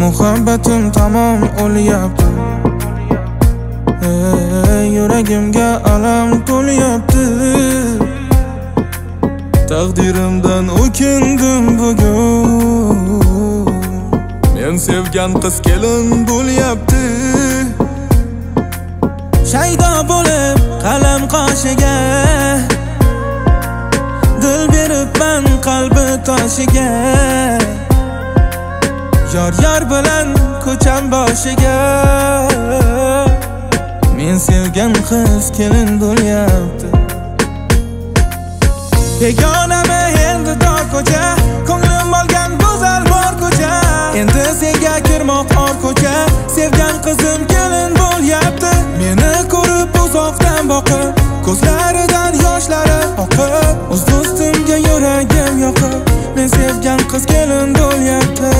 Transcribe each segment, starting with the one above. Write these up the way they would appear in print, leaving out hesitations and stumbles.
Muhabbatim tamom o'lyapti. Yuragimga alam to'lyapti. Taqdirimdan o'kindim bugun. Men sevgan qiz kelin bo'lyapti. Shaydo bo'lib qalam qoshiga, dil beribman qalbi toshiga. Yor bilan ko'cham boshiga. Men sevgan qiz kelin bo'lyapti. Begonami endi tor ko'cha, ko'nglim olgan go'zal bor ko'cha. Endi senga kirmoq or ko'cha, sevgan qizim kelin bo'lyapti. Meni ko'rib uzoqdan boqib, ko'zlaridan yoshlari oqib, o'z do'stimga yuragim yoqib, men sevgan qiz kelin bo'lyapti.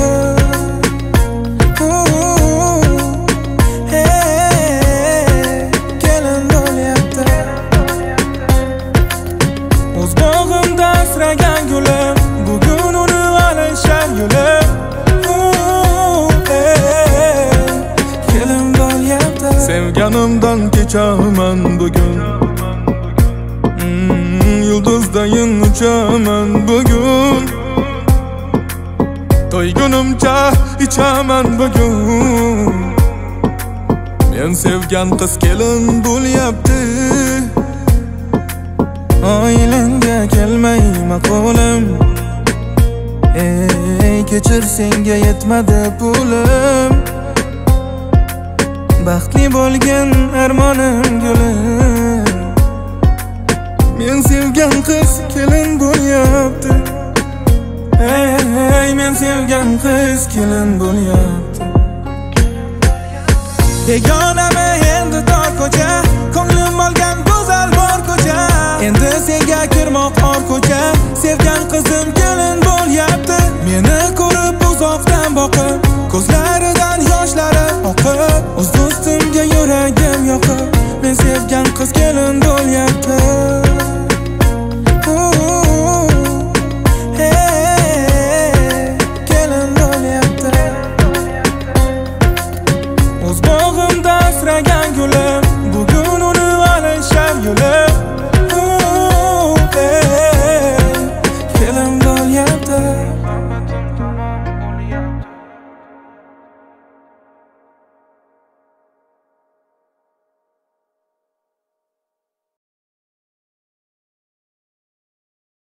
Kelin bo'lyapti. O'z bog'imda asragan gulim, bugun uni alishar yulim. Kelin bo'lyapti. Sevganimdan kechaman bugun. Yulduzdayin uchaman bugun. To'ygunimcha ichaman bugun. Men sevgan qiz kelin bo'lyapti. Oilangga kelmay maqolim, kechir senga yetmadi pulim. Baxtli bo'lgan armonim gulim. Men sevgan qiz kelin bo'lyapti. Men sevgan qiz kelin bo'lyapti. Begonami endi tor ko'cha, ko'nglim olgan go'zal bor ko'cha. Endi senga kirmoq or ko'cha, sevgan qizim kelin bo'lyapti. Meni ko'rib uzoqdan boqib, ko'zlar